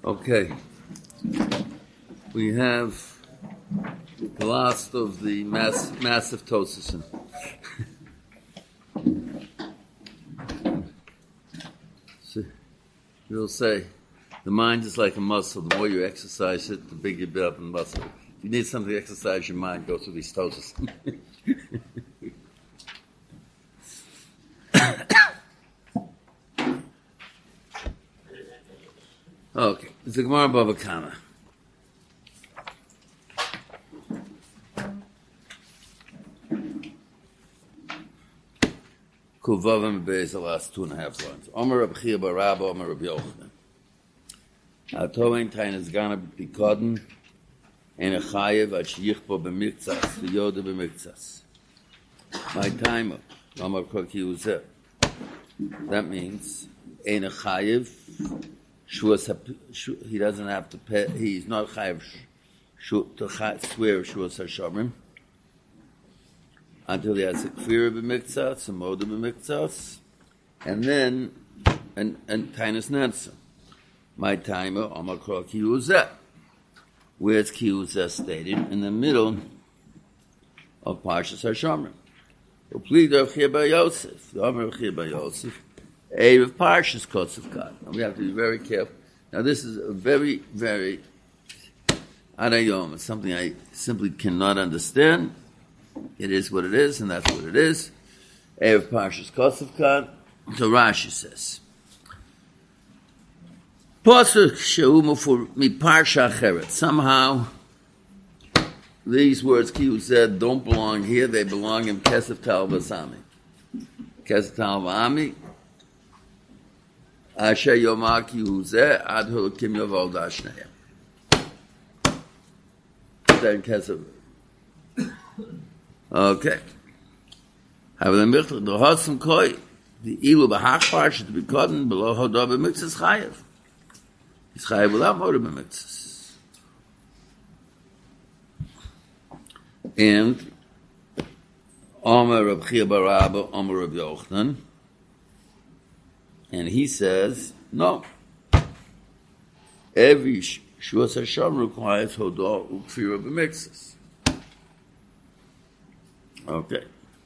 Okay, we have the last of the massive Tosafos. So you'll say, the mind is like a muscle. The more you exercise it, the bigger you build up in muscle. If you need something to exercise your mind, go through these Tosafos. Okay, it's the Gemara Bava Kama. Kuvavim Beis, the last 2.5 lines. Omer Reb Chia bar Rabba, Omer Reb Yochanan. Atoin Tain is gonna be kodden, and a chayev at shichbo b'miktsas, v'yoda b'miktsas. My time, Omer Koki Uzeh. That means, ein a chayev, he doesn't have to pay, he's not chayev to swear Shuas HaShomrim, until he has a kfira b'miktsas, a moda b'miktsas, and then, and tainus nansa. My timer, Omar Kro Kiyuzeh. Where's Kiyuzeh stated? In the middle of Parshas HaShomrim. Uplid Rav Chia bar Yosef. The Omar Rav Chia bar Yosef. Erev Parshas Kotzav Kad. And we have to be very careful. Now this is a very, very Adayom. It's something I simply cannot understand. It is what it is, and that's what it is. Erev Parshas Kotzav Kad. So Rashi says, somehow these words Kiyu said don't belong here, they belong in Kesef Tal V'Ami. Kesef Tal V'Ami Asher Yomar Kiyu Zeh Ad Hulakim Yoval Dashneya. Then Kesef. Okay. Have the Michel the Hossam Koi the Ilu B'Hach Parsha to be cotton below Hodah B'Mitzvahs Chayev. He's chayav without motor b'mitzvahs. And Omer Reb Chia bar Rabba, Omer Reb Yochanan, and he says, no. Every Shuas HaShom requires Hodah u'kfira b'mitzvahs. Okay.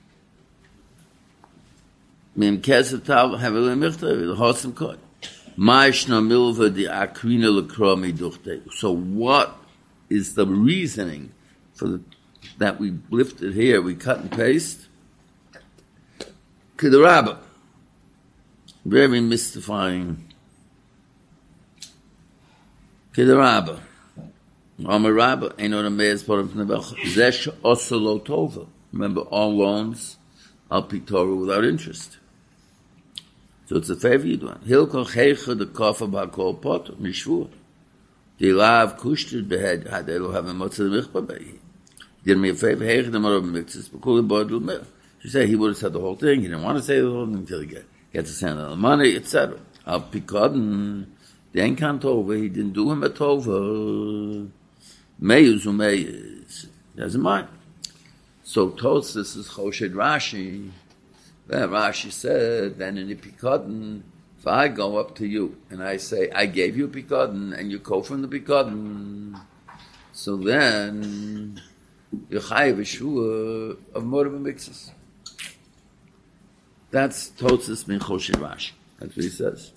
Mim kesef tal havel michtav l'hosim kod. So what is the reasoning for that we lifted here, we cut and paste? Kedarabba. Very mystifying. Kedarabba. Amar Rabba, Einon Ameis Porim Pnebach, Zesh Osolo Tova. Remember, all loans are Torah without interest. So it's a favor you do. Hilko Checha the Kofa Bakol Pot Mishvur. The Lav Kushted Behead Hadelo have a Motzah Michba Behi. Did me a favor, Hecha the Morob Mixes, Bakul Bodul Mil. She said he would have said the whole thing. He didn't want to say the whole thing until he gets to send the money, etc. Al Pikodin, the Enkan Tova, he didn't do him a Tova. Meyuz Umeyuz. Doesn't mind. So Tosfos is Choshed Rashi. Then Rashi said, then in the Pikodin, if I go up to you and I say, I gave you a Pikodin, and you go from the Pikodin, so then you're chayav Yeshua of Moed B'Mitzvahs. That's Tosfos min Choshed Rashi. That's what he says.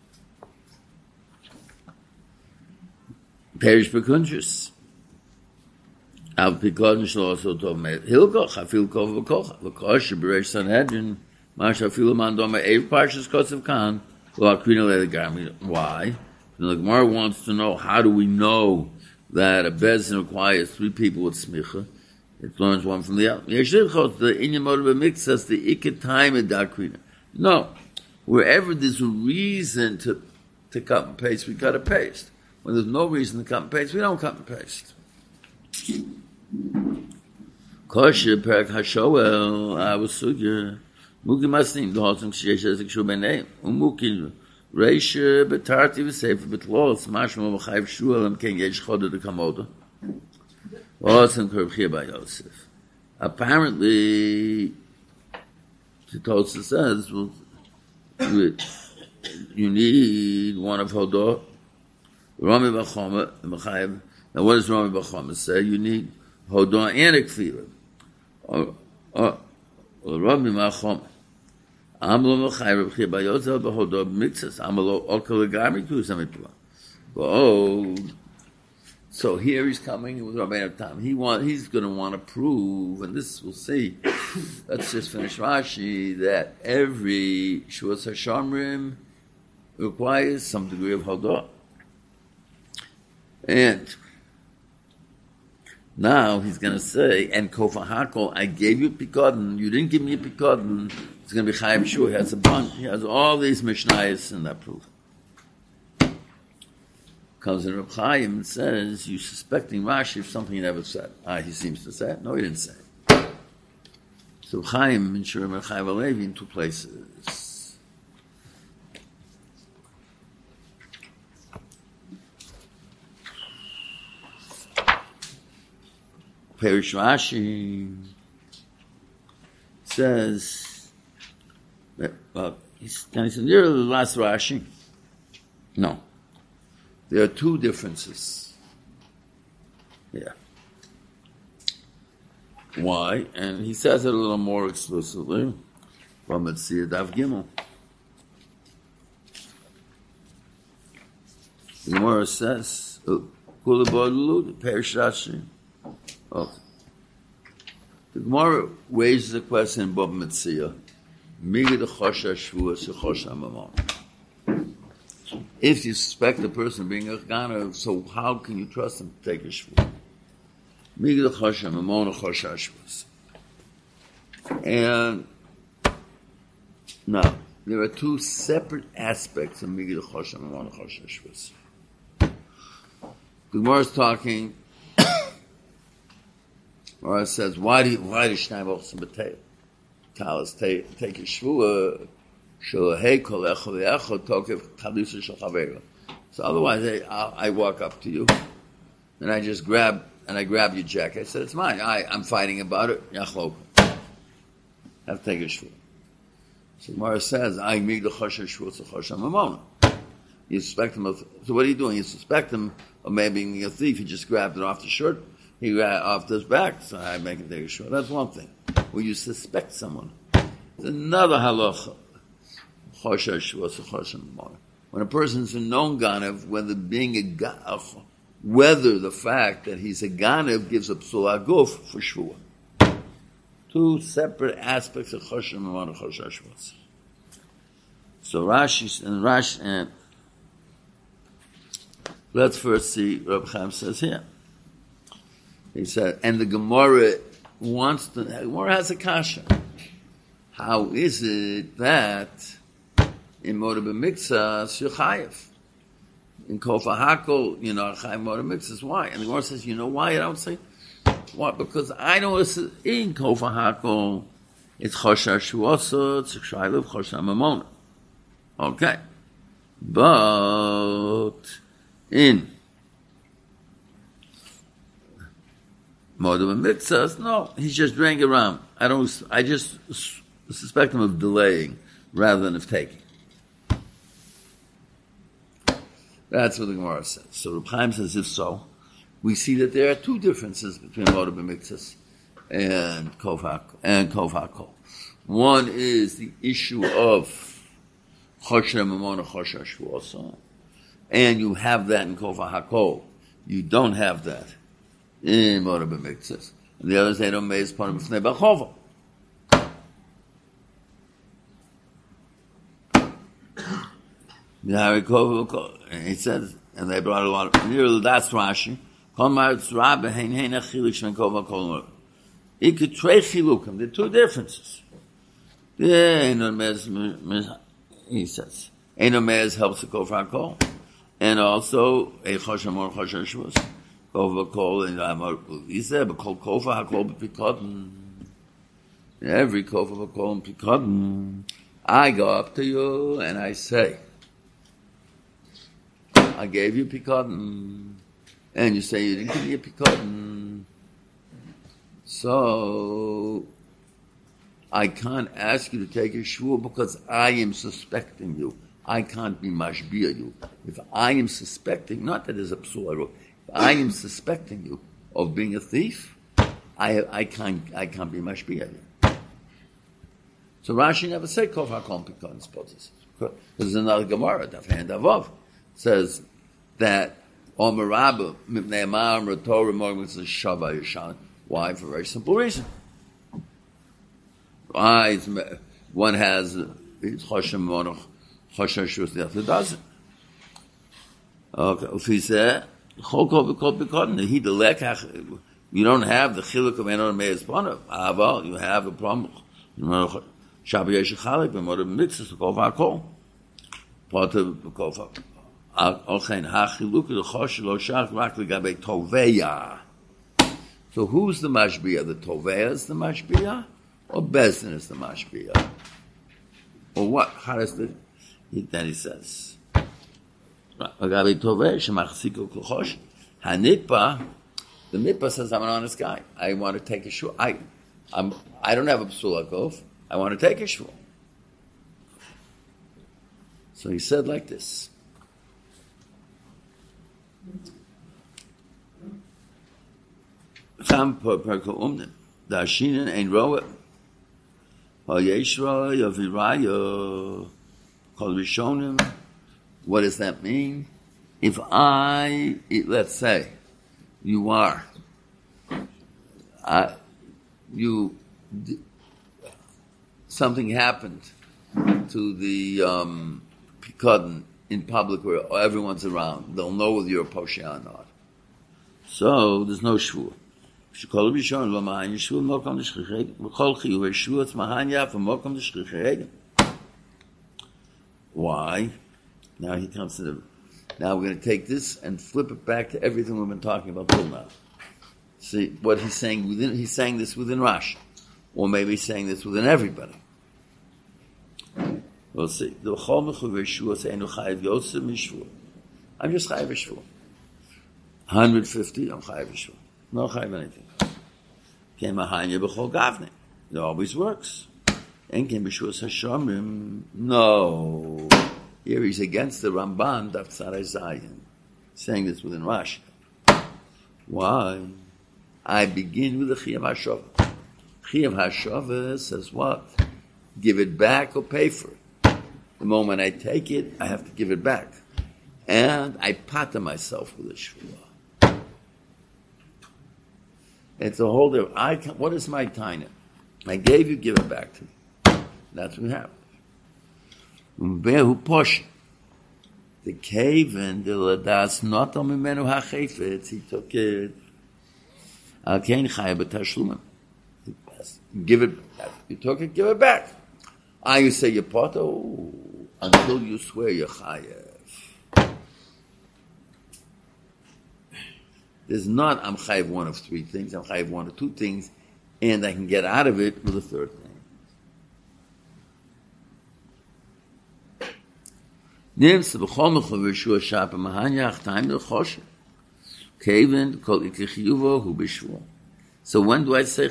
Perish B'Kuntrus. Al Pikodin shlo also tov meid hilkoch afil kov v'koch v'kosh b'reish Sanhedrin mash afil man doma eiv parshas kotzav kan lo akrina le'legami. Why? The Gemara wants to know, how do we know that a bezin requires 3 people with smicha? It learns one from the other. Yeshilchot the inyan moed b'mitzvahs the ikket time of akrina. No, wherever there's a reason to cut and paste, we cut and paste. When there's no reason to cut and paste, we don't cut and paste. Kosher Perak Hashoel Avosugya Muki Masnim the Hosim Shesh as Kshu B'Nei Umuki Reisha Betarti V'Sefer B'Tlos Mashma V'Chayv Shuel Am Ken Yesh Choda the Kamoda Hosim Reb Chia bar Yosef. Apparently, the Tosfos says, well, you need one of Hodah Rami Bachoma, Mechayev. Now, what does Rami Bachoma say? You need Hodah and a Kfira. Or Rami Bachoma. Amlo Mechayev B'chir Bayozel B'Hodah B'Mitzvahs. Amlo Okal Gami Kusam Mitva. Oh, so here he's coming with Rabbi Tam. He's going to want to prove, and this we'll see. Let's just finish Rashi, that every Shuas HaShamrim requires some degree of Hodah. And now he's going to say, and Kofa Hakol, I gave you a Pikadon, you didn't give me a Pikadon, it's going to be Chaim Shur. He has a bunch, he has all these Mishnayos in that proof. Comes in Reb Chaim and says, you suspecting Rashi of something he never said. He seems to say it. No, he didn't say it. So Reb Chaim and Shur Reb Chaim Alevi in two places. Perish Rashi says, he said, you're the last Rashi. No. There are two differences. Yeah. Why? And he says it a little more explicitly from Metzia Daf Gimel. The Gemara says, Kula Ba'alulu, Perish Rashi. Okay. The Gemara raises the question in Bab Metzia, Migid Chosha Shvua Shechosha Mamon. If you suspect the person being a Ganav, so how can you trust him to take a shvur? Migdal Chosha Mamon Chosha Shvus. And now there are two separate aspects of Migdal Chosha Mamon Chosha Shvus. The Gemara is talking. Gemara says, why do Shnei Bochs and B'Tei Talis take a shvur? So otherwise, I walk up to you, and I just grab your jacket. I said, "It's mine. I'm fighting about it. Yachlok. Have to take a shvur." So Gemara says, "I make the chosher shvur to chosher mamona." You suspect him of. So what are you doing? You suspect him of maybe being a thief. He just grabbed it off the shirt. He grabbed off his back. So I make him take a shvur. That's one thing. Where you suspect someone. It's another halacha. When a person's a known ganav, whether the fact that he's a ganav gives a psula guf for shvua. Two separate aspects of choshen and choshen shvus. So Rashi and let's first see Reb Chaim says here. He said, and the Gemara Gemara has a kasha. How is it that in Moda B'Miktzas, you're chayiv? In Kofa Hakol, chayiv Moda B'Miktzas. Why? And the Gemara says, you know why I don't say? Why? Because I know it's in Kofa Hakol, it's Chosha Shuosa, it's Shaylev Chosha Mamona. Okay. But in Moda B'Miktzas, no, he's just dragging around. I just suspect him of delaying rather than of taking. That's what the Gemara says. So Reb Chaim says, if so, we see that there are two differences between Moda B'Miktzas and Kov HaKol. One is the issue of Chosher Mamona Chosher Shvuosa, and you have that in Kov HaKol. You don't have that in Moda B'Miktzas. And the other is Eidom Meiz Panim B'Fnei B'Chova. And he says, and they brought a lot of nearly that's Rashi. There are two differences. He says, helps the Kofar Kol, and also a Choshamor Chosher Shvus. Kofar Kol and he said, but Kofar Hakol B'Pikadon. Every Kofar Kol and Pikadon, I go up to you and I say, I gave you Pikadon, and you say you didn't give me a Pikadon. So I can't ask you to take a shvur because I am suspecting you. I can't be mashbir you. If I am suspecting, not that there's a psul, if I am suspecting you of being a thief, I can't be mashbiya. So Rashi never said kol hakol pikon spotis. There's another Gemara, Daf Hand Avov, says that Omer Rabba mipnei amar Torah morgens is shava yishan. Why? For a very simple reason. Why? One has choshem monoch choshem shus, the other doesn't. Okay, if he said chol kol pikon, he the lekach. You don't have the chiluk of enon meis panav. Aval, you have a problem. Shabbat Yeshachalik, but more mitzvahs kol v'akol. Potter kol v'akol. Olchein hachiluk the chosh lo shach rak legabe toveya. So who's the mashbiya? The toveya is the mashbiya, or Bezdin is the mashbiya, or what? How does then he says legabe toveya shemachziko klochosh hanitpa. The mitpa says, I'm an honest guy. I want to take a shul. I don't have a psul hakov. I want to take a shul. So he said like this. Cham perka umnim. Dashinen ein roa. Hayeshra yaviraya. Kol rishonim. What does that mean? If let's say, you are, something happened to the Pikadon in public where everyone's around. They'll know whether you're a posher or not. So there's no shvur. Why? Now he comes to the. Now we're going to take this and flip it back to everything we've been talking about till now. See what he's saying within. He's saying this within Rashi, or maybe he's saying this within everybody. We'll see. I'm just chayav shvur. 150. I'm chayav shvur. No chayav anything. Came a hanya b'chol gavne. It always works. And came b'shvus hashamim. No. Here he's against the Ramban, Daf Tzarei Zayin, saying this within Rashi. Why? I begin with the Chiyuv HaShavah. Chiyuv HaShavah says what? Give it back or pay for it. The moment I take it, I have to give it back. And I patter myself with a shvua. It's a whole different. What is my taina? I gave you, give it back to me. That's what happened. Who push the cave and the ladas not on mimenu hachefetz. He took it. Alkein chayav b'tashlumim. Give it. You took it. Give it back. You say your poto until you swear you're chayav. There's not. I'm chayav one of three things. I'm chayav one of two things, and I can get out of it with a third thing. So when do I say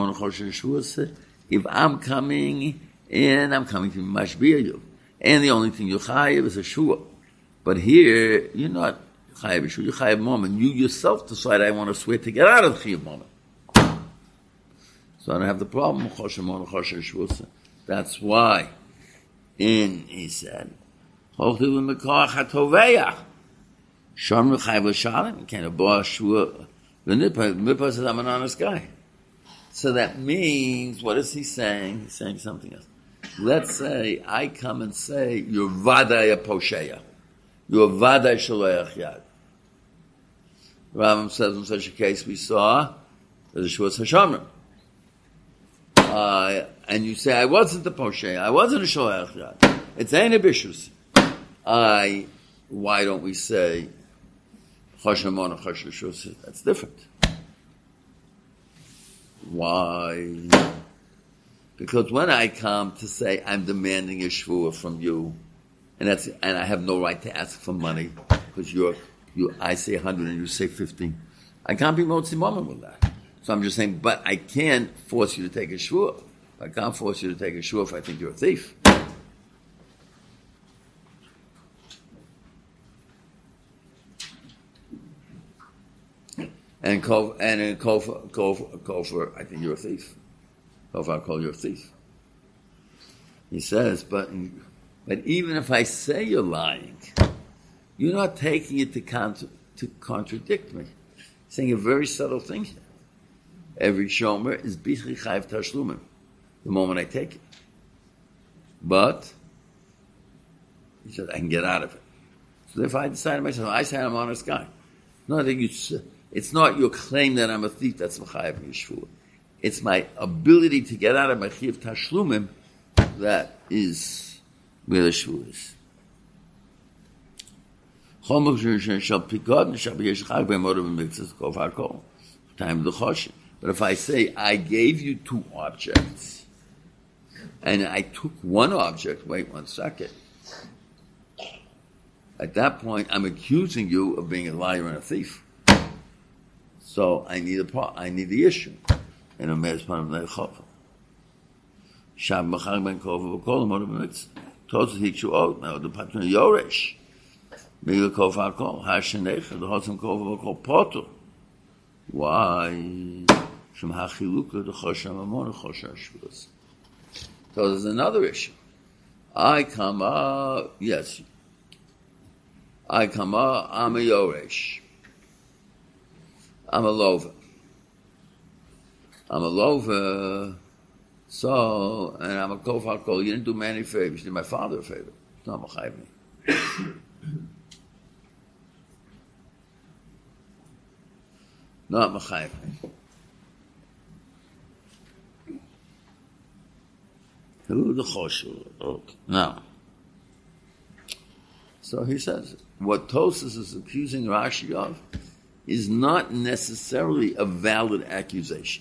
if I'm coming and I'm coming to mashbiya you, and the only thing you chayiv is a shua, but here you're not chayiv shua, you chayiv moment. You yourself decide I want to swear to get out of the chayiv moment, so I don't have the problem. That's why. And he said. Can't a boss shua. The Nippa says, I'm an honest guy. So that means, what is he saying? He's saying something else. Let's say I come and say, you're vaday posheya. You're vaday shaloyach yad. Rambam says in such a case we saw, there's a shua hashamrim. And you say, I wasn't the posheya. I wasn't a shaloyach yad. It's ain't a bishus. Why don't we say Choshamon Choshashus? That's different. Why? Because when I come to say I'm demanding a shvua from you, and I have no right to ask for money because I say 100 and you say 15, I can't be motzi moment with that. So I'm just saying, but I can force you to take a shvua. I can't force you to take a shvua if I think you're a thief. And in Kofar, I think you're a thief. Kofar, I'll call you a thief. He says, but even if I say you're lying, you're not taking it to contradict me. Saying a very subtle thing here. Every shomer is bichli chayv tashlumim the moment I take it. But he said I can get out of it. So if I decide to myself, I say I'm an honest guy. It's not your claim that I'm a thief that's mechayev yeshua. It's my ability to get out of my chiyuv tashlumim that is where the shvu is. Time of the choshen. But if I say I gave you two objects and I took one object, wait 1 second. At that point, I'm accusing you of being a liar and a thief. So I need the issue. And a meres panam le'chova. Shab machag ben kova v'kol amor b'mitz. Toz hikshu out now the patron yoresh. Mega kova kol hashenecha the hotzim kova v'kol potu. Why? Shem hachiluka the chosham amon chosha shvus. So there's another issue. I come up, I'm a yoresh. I'm a lover. So, and I'm a kofar kol. You didn't do me any favors. You did my father a favor. It's not mechayev me. Not mechayev me. Who the choshu? Okay. Now, so he says, what Tosas is accusing Rashi of is not necessarily a valid accusation.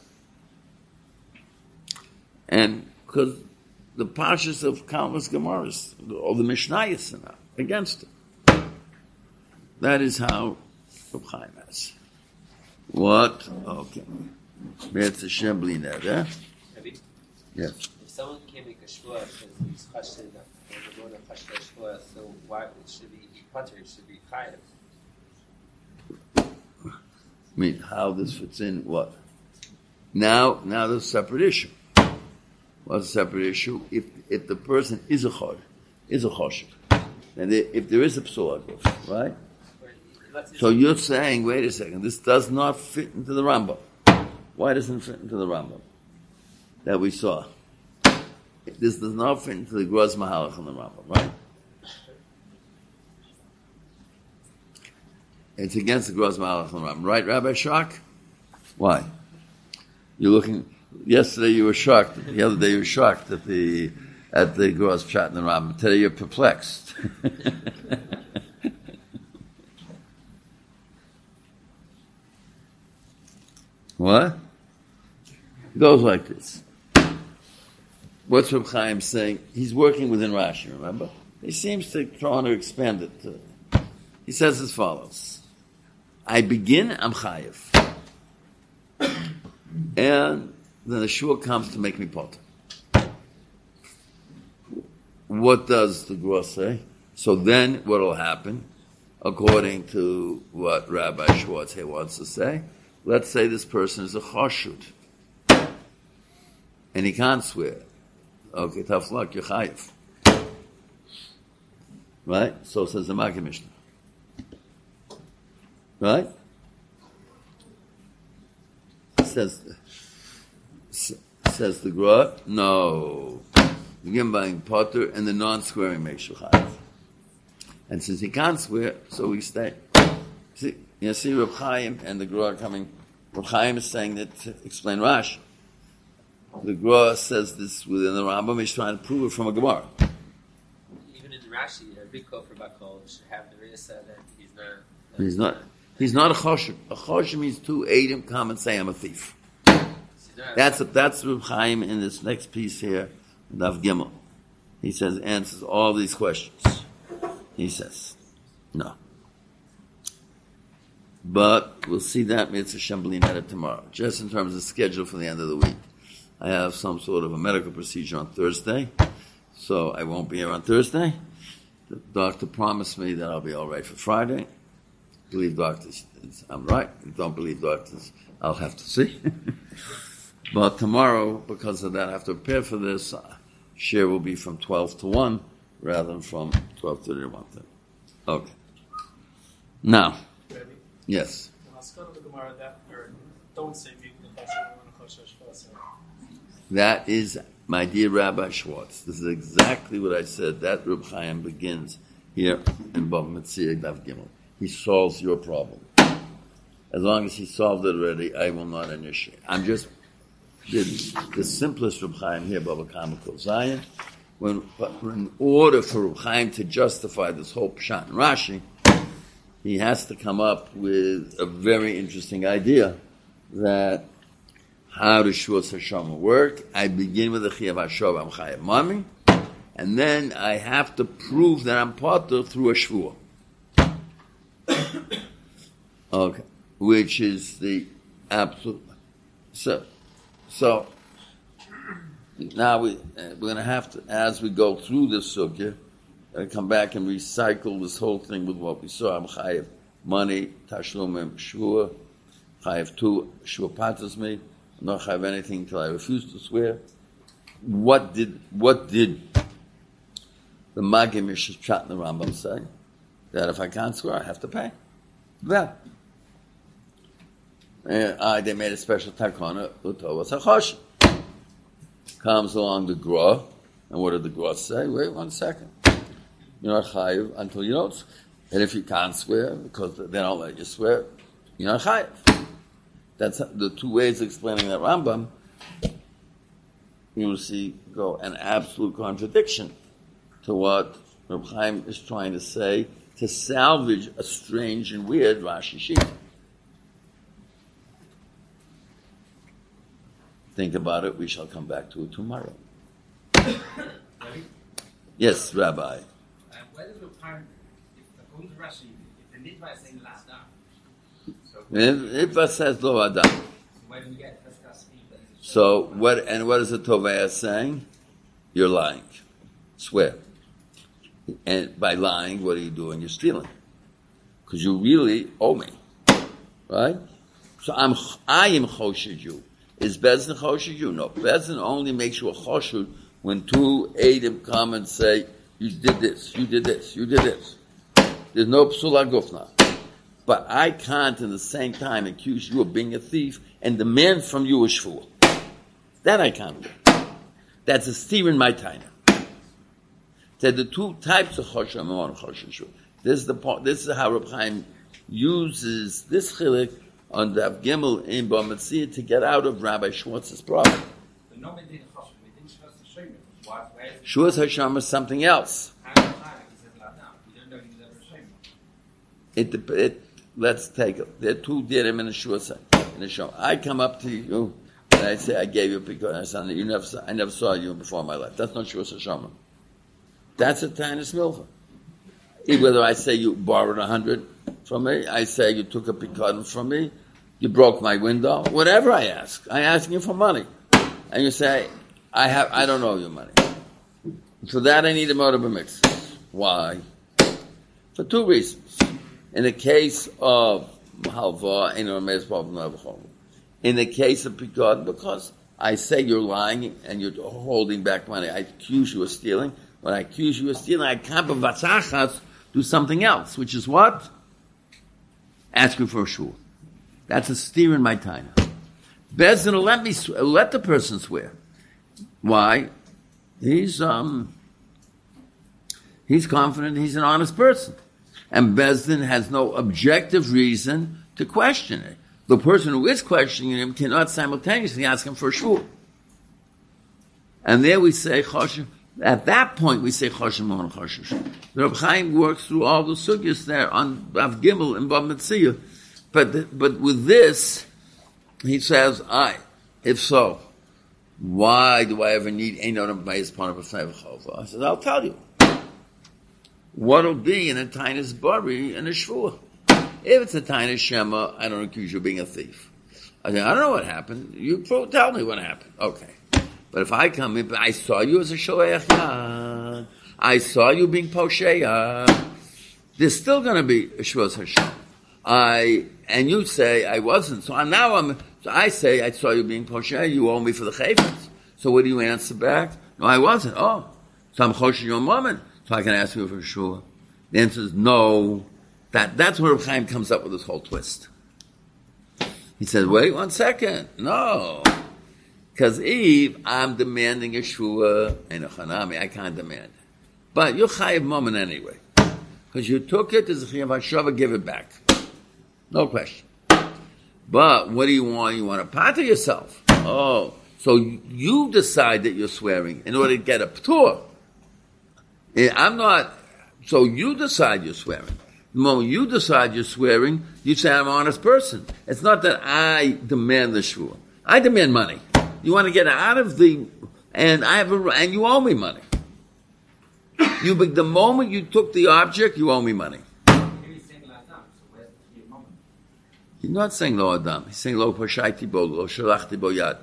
And because the parshas of countless Gemaras, or the Mishnayos are against it. That is how Reb Chaim has. What? Okay. It's a shembli neder. Yes. If someone can make a shvua because he's chashed enough, or the chashed shvua, so why should he be putter? It should be chayav. I mean, how this fits in? What? Now there's a separate issue. What's a separate issue? If the person is a choshev, and if there is a psula, right? So you're saying, wait a second, this does not fit into the Rambam. Why doesn't it fit into the Rambam that we saw? This does not fit into the Gros Mahalach in the Rambam, right? It's against the Gros Mahalach in the Rambam, right, Rabbi Shak? Why? You're looking. Yesterday you were shocked. The other day you were shocked at the Gros Pshat in the Rambam. Today you're perplexed. What? It goes like this. What's Reb Chaim saying? He's working within Rashi, remember? He seems to try to expand it. He says as follows. I begin, I'm chayiv. And then the shua comes to make me potter. What does the Gros say? So then what will happen, according to what Rabbi Schwartz here wants to say? Let's say this person is a choshut. And he can't swear. Okay, tough luck, you're chayiv. Right? So says the Maggid Mishnah. Right? Says the Gra, no. You begin buying potter and the non-swearing makes you chayiv. And since he can't swear, so we stay. See Reb Chaim and the Gra coming. Reb Chaim is saying that to explain Rashi. The Gra says this within the Rambam. He's trying to prove it from a Gemara. Even in Rashi, a big kofar bakol should have the Risa that he's not. He's not a choshev. A choshev means two Adam come and say I'm a thief. That's Reb Chaim in this next piece here, Daf Gimel. He says answers all these questions. He says no. But we'll see that Mitzvah Shembli Neder tomorrow. Just in terms of schedule for the end of the week. I have some sort of a medical procedure on Thursday, so I won't be here on Thursday. The doctor promised me that I'll be all right for Friday. believe doctors. I'm right. You don't believe doctors. I'll have to see. But tomorrow, because of that, I have to prepare for this. Share will be from 12 to 1 rather than from 12:30 to 1:30. Okay. Now, Maybe. yes. Don't say That is my dear Rabbi Schwartz. This is exactly what I said. That Reb Chaim begins here in Bava Metzia Daf Gimel. He solves your problem. As long as he solved it already, I will not initiate. I'm just the simplest Reb Chaim here, Bava Kama Kol Zayin. In order for Reb Chaim to justify this whole Pshat and Rashi, he has to come up with a very interesting idea that how does Shvuas Hashem work? I begin with the Chiyav Hashov, I'm Chayav Mami, and then I have to prove that I'm Potter through a Shvuah. Okay, which is the absolute. So now we're going to have to, as we go through this sukkah, come back and recycle this whole thing with what we saw. I'm Chayav money, Tashlumim, Shvuah, Chayav 2, Shvuah Patas me. Not have anything until I refuse to swear. What did the Magim Mishas Pshat and the Rambam say? That if I can't swear, I have to pay. That. They made a special takana, Utovas HaChoshen. Comes along the Gra, and what did the Gra say? Wait 1 second. You're not chayiv until you don't swear. And if you can't swear, because they don't let you swear, you're not chayiv. That's the two ways of explaining that Rambam. You will see go an absolute contradiction to what Reb Chaim is trying to say to salvage a strange and weird Rashi sheet. Think about it. We shall come back to it tomorrow. Yes, Rabbi. Where does Reb Chaim, according to Rashi, if the Nidva is saying last down? If it says lo adam. So where do we get Feskas? So what is the Tovaya saying? You're lying. Swear. And by lying, what are you doing? You're stealing. Because you really owe me. Right? So I am choshed you. Is Bezdin choshed you? No. Bezdin only makes you a choshed when two Eidim come and say, you did this, you did this, you did this. There's no psula gufna. But I can't, in the same time, accuse you of being a thief and demand from you a shvuah. That I can't do. That's a steer in my time. So the two types of choshen and choshen shvuah. This is how Reb Chaim uses this chilik on Daf Gimel in Bava Metzia to get out of Rabbi Schwartz's problem. Shvuas Hashem is something else. Let's take it. There are two dirim in the shvuah in the show. I come up to you and I say I gave you because I never saw you before in my life. That's not shvuas Hashem. That's a tainus milva. Whether I say you borrowed 100 from me, I say you took a picadon from me, you broke my window, whatever I ask you for money, and you say I don't owe you money. For that I need a motor mix. Why? For two reasons. In the case of halva, in the case of picadon, because I say you're lying and you're holding back money, I accuse you of stealing. When I accuse you of stealing, I can't do something else, which is what? Ask you for a shul. That's a steer in my time. Bezdin will let the person swear. Why? He's confident he's an honest person. And Bezdin has no objective reason to question it. The person who is questioning him cannot simultaneously ask him for a shul. And there we say, Choshen. At that point, we say Choshen Mon Choshen. The Reb Chaim works through all the sugyas there on Rav Gimel and Bava Metzia. But with this, he says, if so, why do I ever need Einon B'Mayis Panav B'Fnei I said, I'll tell you. What'll be in a Tainus Bari and a Shvuah? If it's a Tainus Shema, I don't accuse you of being a thief. I say, I don't know what happened. You tell me what happened. Okay. But if I come in, I saw you as a Sholeach Yad. I saw you being Posheya. There's still going to be a Shvuas Hashem. and you say I wasn't. So I say I saw you being posher. You owe me for the chayfetz. So what do you answer back? No, I wasn't. Oh, so I'm chosher your moment. So I can ask you for sure. The answer is no. That's where Reb Chaim comes up with this whole twist. He says, wait 1 second. No. Because Eve, I'm demanding Yeshua and a Chanami. I can't demand it. But you're chayiv moment anyway. Because you took it as a chayiv hashava, give it back. No question. But what do you want? You want to pater yourself. Oh. So you decide that you're swearing in order to get a p'tur. I'm not. So you decide you're swearing. The moment you decide you're swearing, you say I'm an honest person. It's not that I demand the shvua. I demand money. You want to get out of and you owe me money. The moment you took the object, you owe me money. He's not saying lo adam. He's saying lo pashaiti bo, lo shalachti bo yad.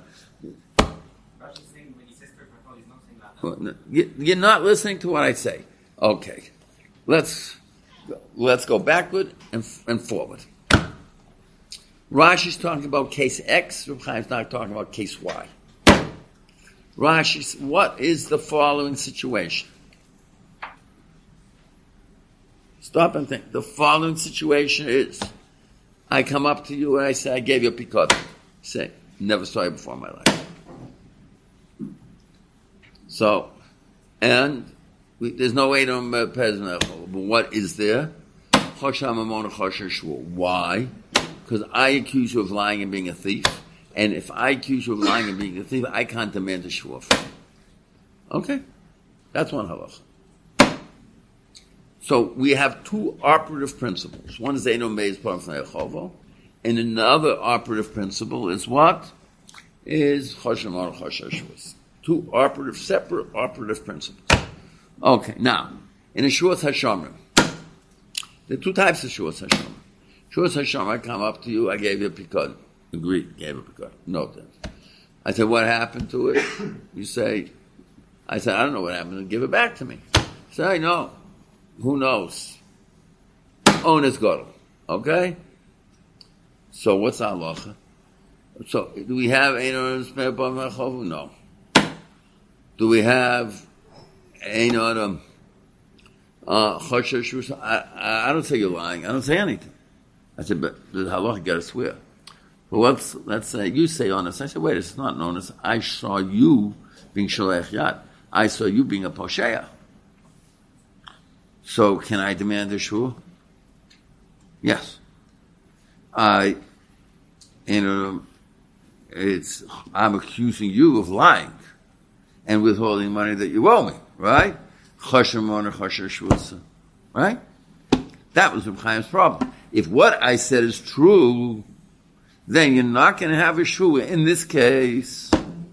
You're not listening to what I say. Okay, let's go backward and forward. Rashi's talking about case X. Reb Chaim's not talking about case Y. Rashi, what is the following situation? Stop and think. The following situation is, I come up to you and I say, I gave you a pikot. Say, never saw you before in my life. So, there's no way to but what is there? Why? Because I accuse you of lying and being a thief. And if I accuse you of lying and being a thief, I can't demand a shvua from you. Okay? That's one halacha. So we have two operative principles. One is Eino Meiz Parim Fnei Chovo, and another operative principle is what? Is Choshen Or Choshen Shvus. Two separate operative principles. Okay, now, in a Shuas HaShomrim, there are two types of Shuas HaShomrim. Shuas HaShomrim, I come up to you, I gave you a pikod. Agreed, gave a pikod. No, then. I said, what happened to it? You say, I said, I don't know what happened. Give it back to me. Say, I know. Who knows? Owners Godel. Okay? So what's our halacha? So do we have Eino Meiz Parim Fnei Chovo? No. Do we have Eino Choshen Shvus? I don't say you're lying. I don't say anything. I said, but the halacha got to swear. But let's say you say honest. I said, wait, it's not honest. I saw you being sholech yad. I saw you being a posheya. So can I demand a shvua? Yes. I'm accusing you of lying and withholding money that you owe me, right? Right? That was Reb Chaim's problem. If what I said is true, then you're not going to have a shvua in this case.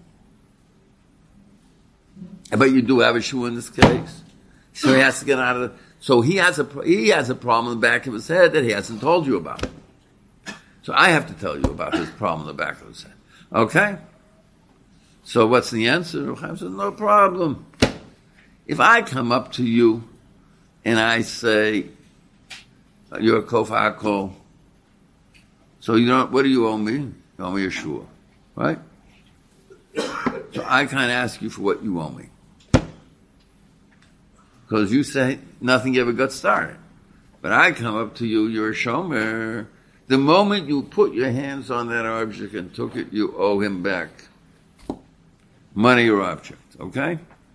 But you do have a shvua in this case. So he has to get out of so he has a problem in the back of his head that he hasn't told you about. So I have to tell you about his problem in the back of his head. Okay? So what's the answer? Reb Chaim says, no problem. If I come up to you and I say, you're a kofako, so what do you owe me? You owe me a shvua, right? So I can't ask you for what you owe me. Because you say nothing ever got started. But I come up to you, you're a shomer. The moment you put your hands on that object and took it, you owe him back money or object, okay?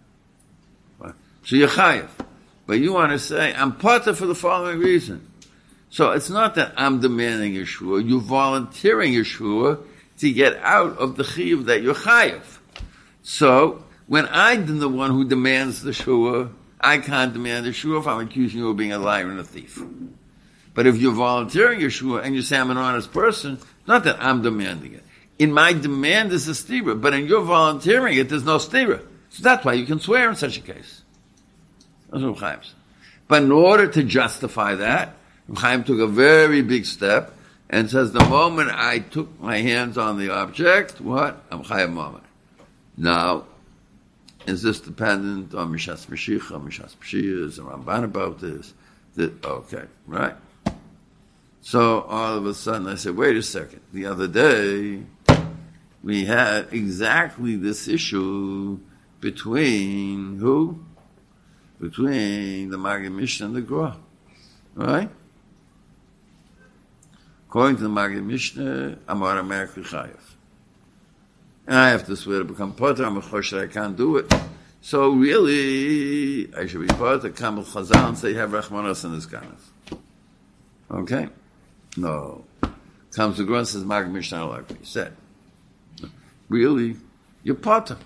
So you're chayiv. But you want to say, I'm pater for the following reason. So it's not that I'm demanding Yeshua, you're volunteering Yeshua to get out of the chiyuv that you're chayiv. So when I'm the one who demands the shua, I can't demand Yeshua if I'm accusing you of being a liar and a thief. But if you're volunteering Yeshua and you say I'm an honest person, it's not that I'm demanding it. In my demand is a stira, but in your volunteering it, there's no stira. So that's why you can swear in such a case. That's what Reb Chaim said. But in order to justify that, Reb Chaim took a very big step and says, the moment I took my hands on the object, what? I'm chayav moment. Now, is this dependent on Mishas Mashiach, Mishas Mashiach, is the Ramban about this? Okay, right? So all of a sudden I said, wait a second. The other day we had exactly this issue between who? Between the Maggid Mishnah and the Gra. Right? According to the Maggid Mishnah, Amar Amer Chayav. And I have to swear to become potter. I'm a chosher, I can't do it. So really, I should be potter, come with Chazal and say, you have Rachmanos in this kind of. Okay? No. Comes to Gra and says, Maggid Mishnah, like what you said. Really, you're potter.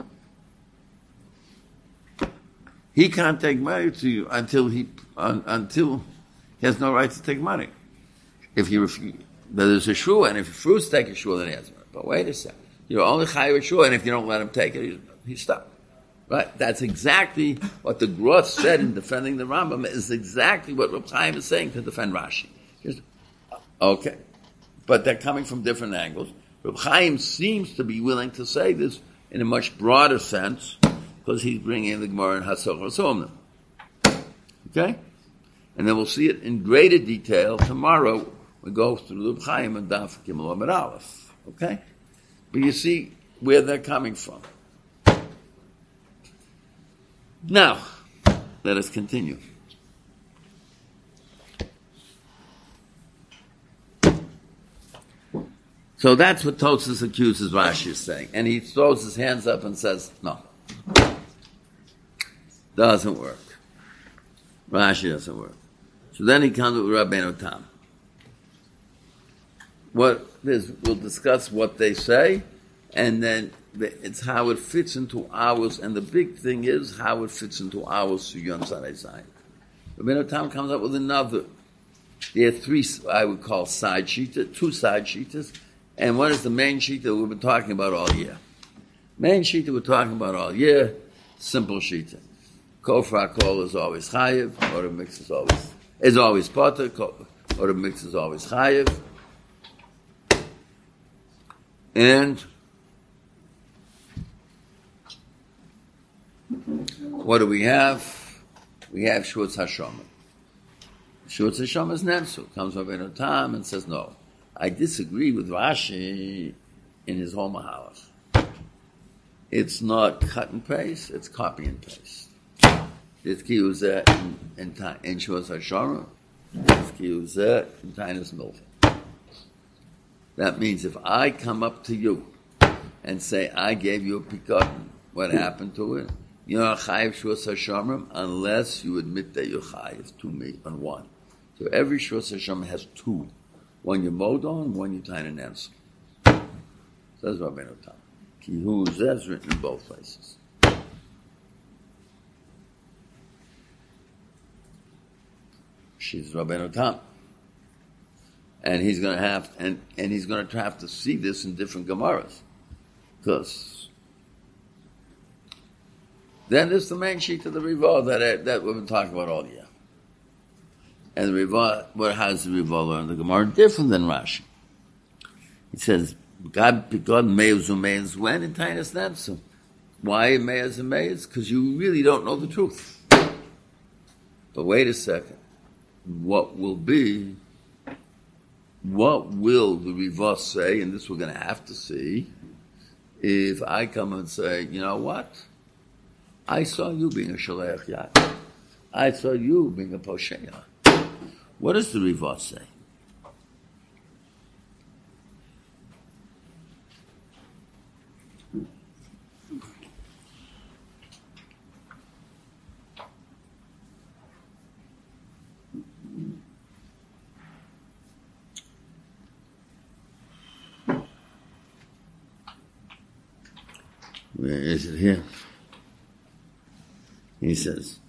He can't take money to you until he has no right to take money. If you refuse, there's a shul, and if fruits take a shul, then he has money. But wait a second. You're only chayav a shul, and if you don't let him take it, he's stuck. Right? That's exactly what the Groth said in defending the Rambam, is exactly what Reb Chaim is saying to defend Rashi. Okay. But they're coming from different angles. Reb Chaim seems to be willing to say this in a much broader sense, because he's bringing in the Gemara in Hasoch Hasomnim. Okay? And then we'll see it in greater detail tomorrow. We go through Reb Chaim and Daf Gimel Amud Aleph. Okay? But you see where they're coming from. Now, let us continue. So that's what Tosfos accuses Rashi of saying. And he throws his hands up and says, no. Doesn't work. Rashi doesn't work. So then he comes with Rabbeinu Tam. We'll discuss what they say, and then it's how it fits into ours, and the big thing is how it fits into ours Suyon Sarei Zayin. Rabbeinu Tam comes up with another. There are three, I would call side sheeters, two side sheeters, and one is the main sheet that we've been talking about all year. Main sheet that we're talking about all year, simple sheeter. Kofra kol is always chayiv, or the mix is always potter, or the mix is always chayiv. And what do we have? We have Shvutz Hashomah. Shvutz Hashomah is Nemsu. Comes from Rabbeinu Tam and says, no, I disagree with Rashi in his whole Mahalach. It's not cut and paste, it's copy and paste. It's Kiyuzeh in Shvutz Hashomah. It's Kiyuzeh in Tainus Milvah. That means if I come up to you and say, I gave you a pikadon, what happened to it? You're not chayiv shvus hashamrim unless you admit that you're chayiv to me on one. So every shvus hashamrim has two. One you modon, one you tain and answer. Says Rabbeinu Tam. Ki hu zeh is written in both places. She's Rabbeinu Tam. And he's going to have, and he's going to have to see this in different Gemaras. Because then there's the main sheet of the Rivah that we've been talking about all year. And the Rivah, how's the Rivah learn the Gemara? Different than Rashi. He says, God meyes u'meyes when in Tainus Nemsu. Why meyes u'meyes? Because you really don't know the truth. But wait a second. What will the Rivah say, and this we're going to have to see, if I come and say, you know what? I saw you being a Shalech Yad. I saw you being a Posheya. What does the Rivah say? Where is it here? He says,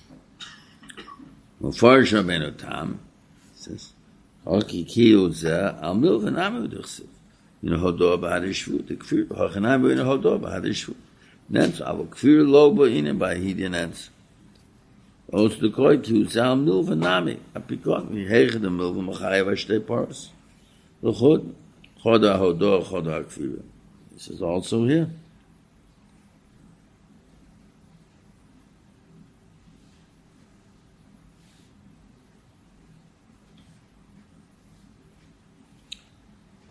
Mufarish Rabbeinu Tam says, Haki kiyu zeh al mil v'namu d'chsiv. Hodo b'hadei shvut. The kfir hachanai b'yin hodo b'hadei shvut. Nens avo kfir lo b'yin b'hidin nens. Os the koi kiyu zeh al mil v'nami. Apikot v'heichad al mil v'machayev ashtei paras. L'chod choda hodo choda kfir. This is also here.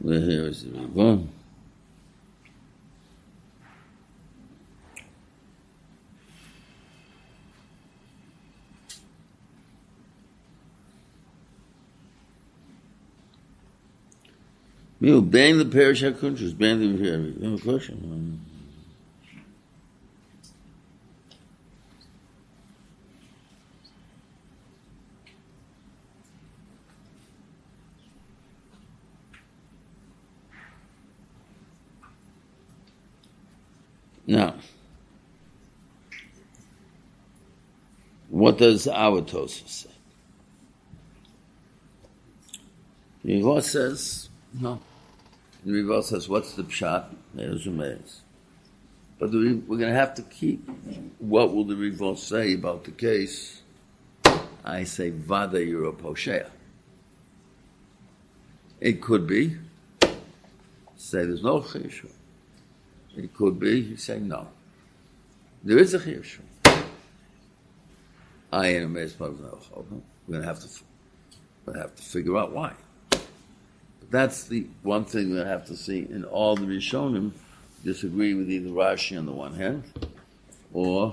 Well, here is the Ribon. You ban the parish countries, ban the parish. No question. Now, what does our Tosfos say? The Rivah says, no. The Rivah says, what's the pshat? But we're going to have to keep, what will the Rivah say about the case? I say, Vada you're a Poshea. It could be, say there's no chiyuv. It could be, you say no. There is a chiyuv. I am amazed by the We're going to have to figure out why. But that's the one thing we're going to have to see in all the Rishonim disagree with either Rashi on the one hand or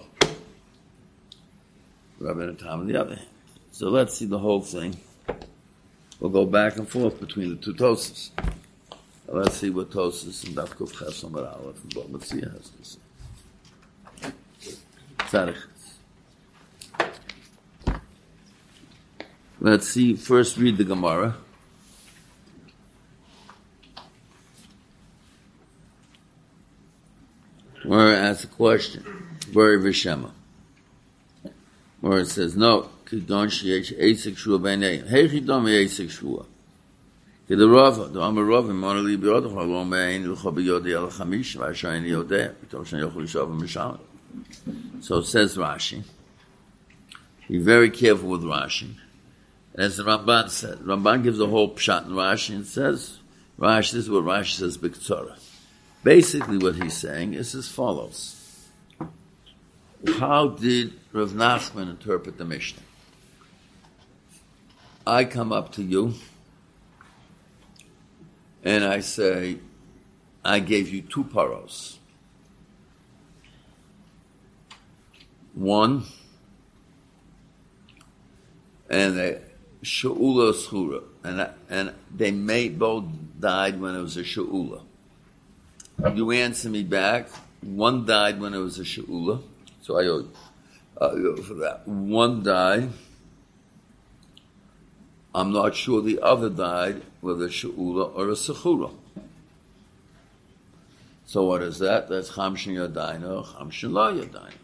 Rabbeinu Tam on the other hand. So let's see the whole thing. We'll go back and forth between the two Tosfos. Let's see what Tosfos and Daf Kuf Ches Amar Aleph and Bava Metzia has to say. Tzarech. Let's see, first read the Gemara. Where it asks a question, very Vishema. Where it says, no, Kidon Sheyesh Eisik Shua Beinei. Hey Kidon Eisik Shua. The Rava, the Amar Rava, Monali Biyodach, Halom Bein, Lucha Biyodi Al Chamish, Vashayni Yodeh, B'tom Shen Yochel Yishav Mishalim. So it says Rashi. Be very careful with Rashi. As the Ramban said, Ramban gives a whole pshat in Rashi and says, Rashi, this is what Rashi says, B'Ktzara. Basically what he's saying is as follows. How did Rav Nachman interpret the Mishnah? I come up to you and I say, I gave you 2 paros. One, and they she'ula schura, and they both died when it was a she'ula. You answer me back. One died when it was a she'ula, so I owe you for that. One died. I'm not sure the other died with a she'ula or a sechura. So what is that? That's chamshin yadayna, chamshin la yadayna.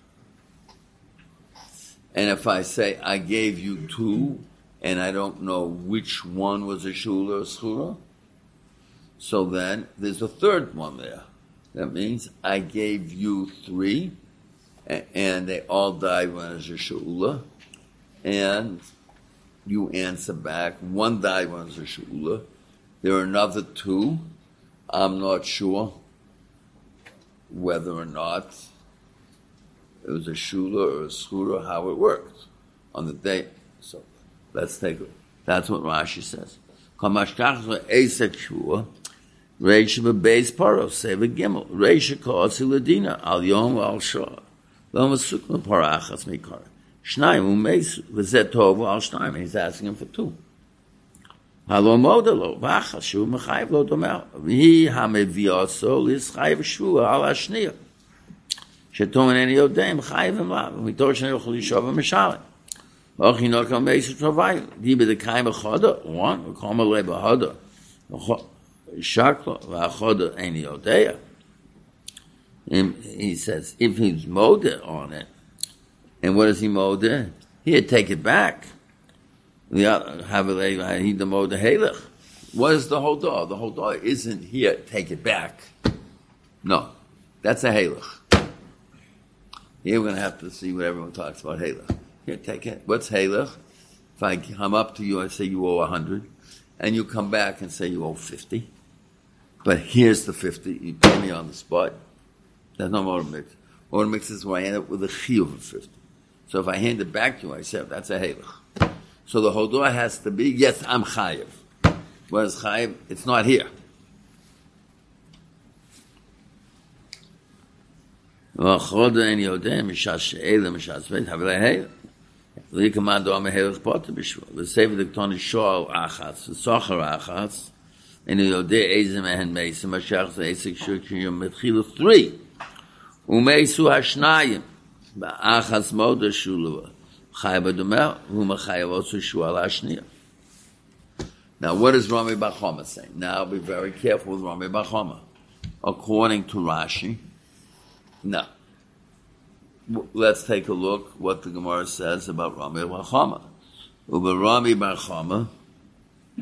And if I say I gave you 2, and I don't know which one was a she'ula or sechura, so then there's a third one there. That means I gave you 3, and they all died when it was a she'ula, and you answer back, 1 died when it was a she'ula. There are another 2. I'm not sure whether or not it was a shula or a schura, how it worked on the day. So let's take it. That's what Rashi says. Reisha b'beis paros seva gimel. Reisha ka'atzi ladina al yom al shah. Lo masukma parachas mikar. Shnayim u'meisu v'zet tovu al shnayim. He's asking him for 2. Halo modelo v'achas shu mechayiv lo domel. V'hi hameviaso l'ischayiv shua al hashniya. Shetomen eni yodem chayiv emlav. V'mitor shen yochel yishav ha'mishalim. Och hinok al meisu tovayu. Di b'dekayim achada. 1. V'koma le b'hada. Shakla v'achoda eni yodeya. He says, if he's modeh on it, and what does he modeh? He'd take it back. The other, have a he the modeh halach. What is the hodah? The hodah isn't here, take it back. No, that's a halach. Here we're going to have to see what everyone talks about halach. Here, take it. What's halach? If I come up to you, I say you owe 100, and you come back and say you owe 50. But here's the 50. You pay me on the spot. There's no more mix. Or mix is where I end up with a chiyuv of 50. So if I hand it back to you, I say that's a halach. So the hodah has to be, yes, I'm chayiv. Whereas chayiv, it's not here. V'achoda en yodeh mishas she'ela mishas beit havrei heil. Likamando amehelech potter b'shvua. V'sev d'ktoni shoal achatz, v'socher achatz, en yodeh ezem ehen meisim, hashach z'esek shukiyum metchilu 3. Umeisu hashnayim, ba'achatz moda shuluva. Chayav adomer, v'umachayav osu shual hashniya. Now, what is Rami Bar Chama saying? Now, be very careful with Rami Bar Chama. According to Rashi, no. Let's take a look what the Gemara says about Rami Bar Chama. Uber Rami Bar Chama, the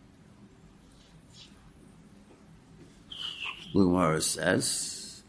Gemara says,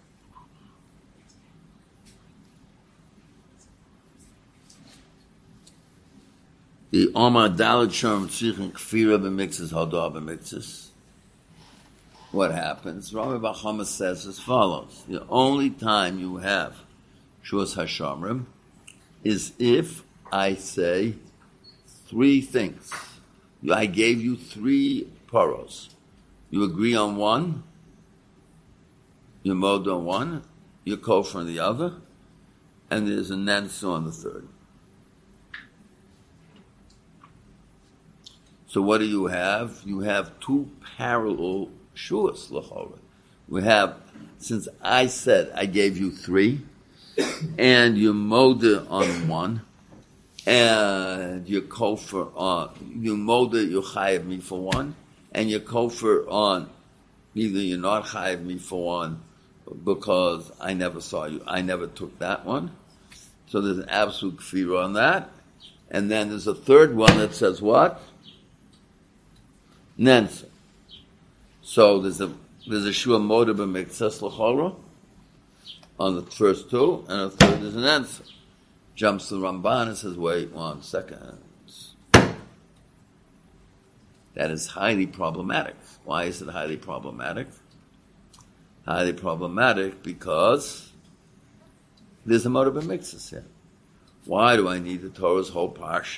the Omar Dalet Sherm Tzichin Kfira b'mixes Hodah b'mixes. What happens? Rami Bar Chama says as follows: the only time you have Shuas Hashamrim is if I say 3 things. I gave you 3 paros. You agree on one, you mod on one, you kofar on the other, and there's a nensu on the third. So what do you have? You have 2 parallel shuas l'chora. We have, since I said I gave you 3, and you moda on one, and you kofar on, you moda, you chayiv me for one, and you kofar on, either you're not chayiv me for one, because I never saw you, I never took that one. So there's an absolute kfira on that. And then there's a third one that says what? Nensa. So there's a shua moda b'miktzas l'chora on the first 2, and a third is an answer. Jumps to the Ramban and says, wait 1 second. That is highly problematic. Why is it highly problematic? Highly problematic because there's a moda b'miktzas here. Why do I need the Torah's whole parsha?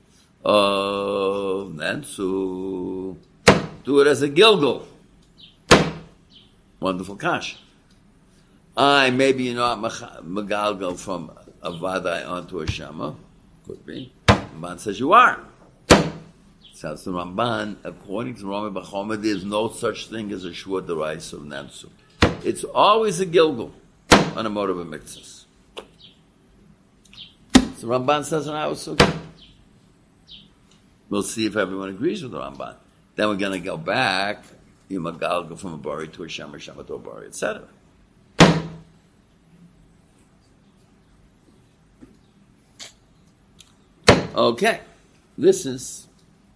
Oh, Nensu. Do it as a Gilgal. Wonderful kasha. Maybe you're not Megalgal from a Vadai onto a Shema. Could be. Ramban says you are. Says the Ramban, according to Rami Bar Chama, there's no such thing as a Shua D'Oraisa of Nensu. It's always a Gilgal on a moda b'miktzas. So Ramban says in our Sukkah. We'll see if everyone agrees with the Ramban. Then we're going to go back, you Megalgal from a Bari to a Shema, Shema to a Bari, etc. Okay, this is,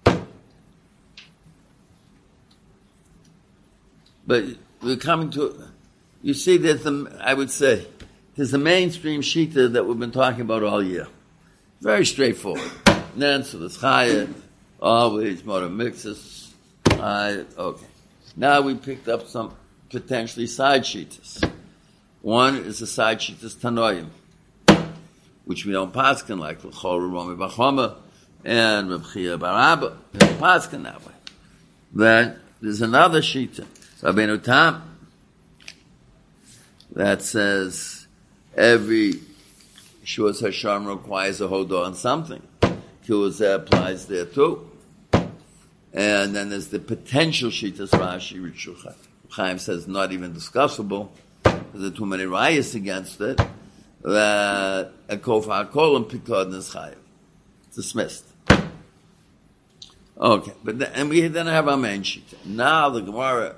but we're coming to, you see I would say, there's the mainstream shita that we've been talking about all year. Very straightforward. Nensu, the Chayev, always moda mixes. Okay. Now we picked up some potentially side shitas. One is the side shitas Tanoim, which we don't paskin like L'chora Rami Bar Chama and Reb Chia Bar Abba. We don't paskin that way. Then there's another shita, Rabbeinu Tam, that says every Shuas Hashem requires a hodah on something. Kiuzeh applies there too. And then there's the potential shitas Rashi, which Chaim says not even discussable, because there are too many rayas against it, that a kofar kol and pikad is chayiv. It's dismissed. Okay, and we then have our main shita. Now the Gemara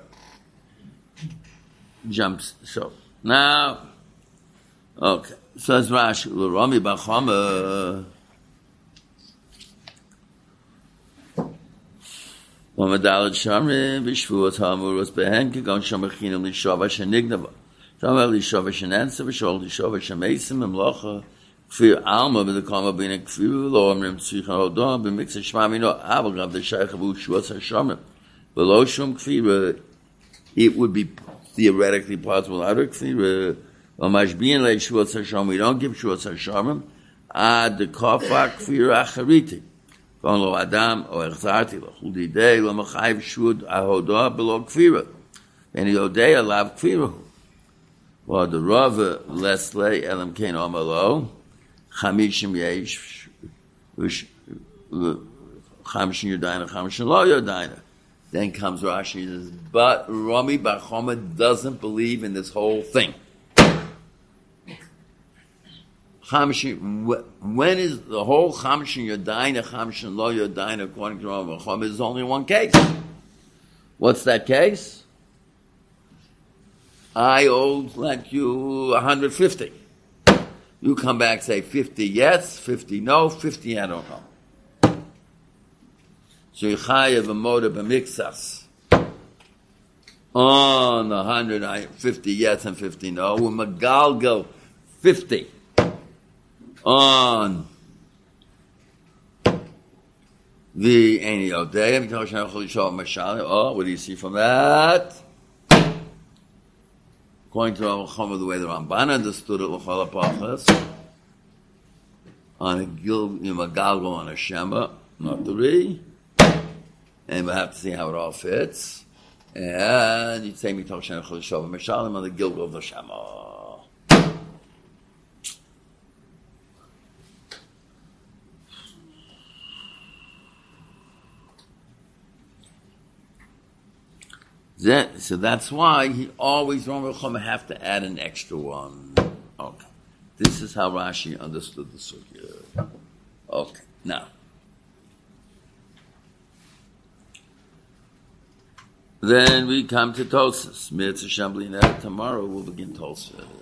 jumps. So now, okay. So as Rashi, Rami Bar Chama, Madalad Shamrim, Vishvuot Hamuros Behen, Kigon Shamachinam Lishava Shanignava. Shamal Lishava Shanansa, Vishol Lishava Shamesim, Mlocha, Kfir Alma, Bidakama Bina Kfir, Lo Amrim Tzichan Hodon, Bimix Shmamino, Abagav, the Shaykh Abu Shuas Hashamrim. Below Shum Kfir, it would be theoretically possible other Kfir, Mashbian Le Shuas Hasham, we don't give Shuas Hashamrim, Ad the Kofak Kfir Achariti. Kon lo Adam or Echzarti lo Chudi Dei lo Machayv Shud Ahodah below Kfira. And Yodei alav Kfirahu. Or the Rav Leslie Elam Kain Omalo Chamishim Yesh Chamishim Yodina Chamishim Lo Yodina. Then comes Rashi and says, but Rami Bar Choma doesn't believe in this whole thing. When is the whole Chamishim Yodina Chamishim Lo Yodina according to Rami Bar Choma is only one case. What's that case? I owe like you 150. You come back, say 50 yes, 50 no, 50 I don't know. So you chayav a moda b'mixas on 150 yes and 50 no. We magalgal 50 on the Eini Odei. Oh, what do you see from that? According to Rav Chama, the way the Ramban understood it, l'chol hapachas, on a magalgal on a shema, not three. And we'll have to see how it all fits. And you'd say, Mitoch Shem Chol Shov Meshalim on the Gilgal of the Shema. So that's why he always, Rav Chama, have to add an extra one. Okay. This is how Rashi understood the sugya. Okay. Now. Then we come to Tosfos. Mitzvah Shambli tomorrow we'll begin Tosfos.